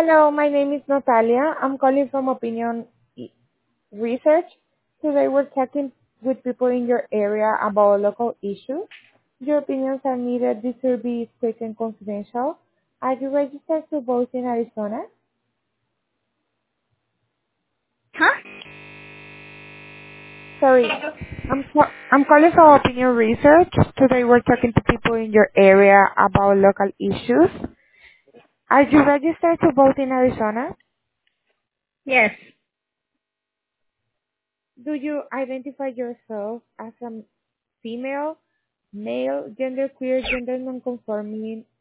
Hello, my name is Natalia. I'm calling from Research. Today we're talking with people in your area about local issues. Your opinions are needed. This will be quick and confidential. Are you registered to vote in Arizona? Huh? Sorry, I'm calling from Opinion Research. Today we're talking to people in your area about local issues. Are you registered to vote in Arizona? Yes. Do you identify yourself as a female, male, genderqueer, gender nonconforming,